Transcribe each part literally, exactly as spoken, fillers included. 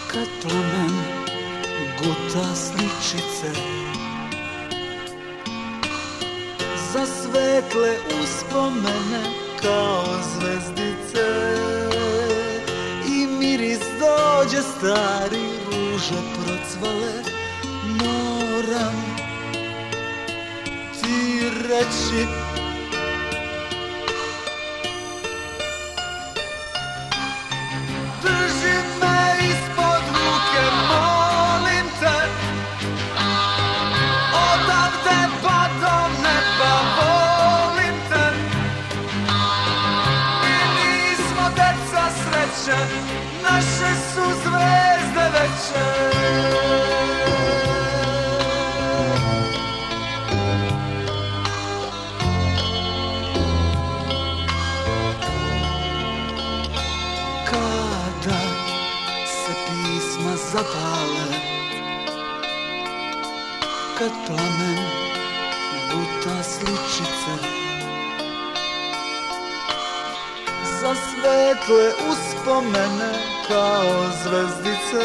Kad plamen guta sličice za svetle uspomene kao zvezdice i miris dođe stari, ruže procvale, moram ti reći drži me ispod ruke, molim te, odavde pa do neba, volim te. Mi nismo deca sreće, naše su zvezde veće. Kada se pisma zapale, kad plamen guta sličice za svetle uspomene kao zvezdice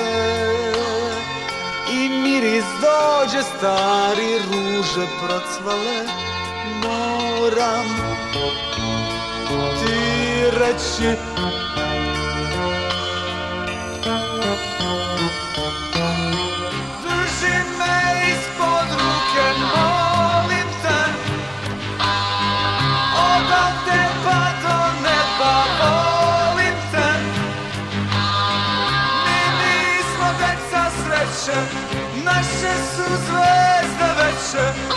i miris dođe stari, ruže procvale, moram ti reći drži me ispod ruke, molim te, odavde pa do neba, volim te. Mi nismo deca sreće, naše su zvezde veće.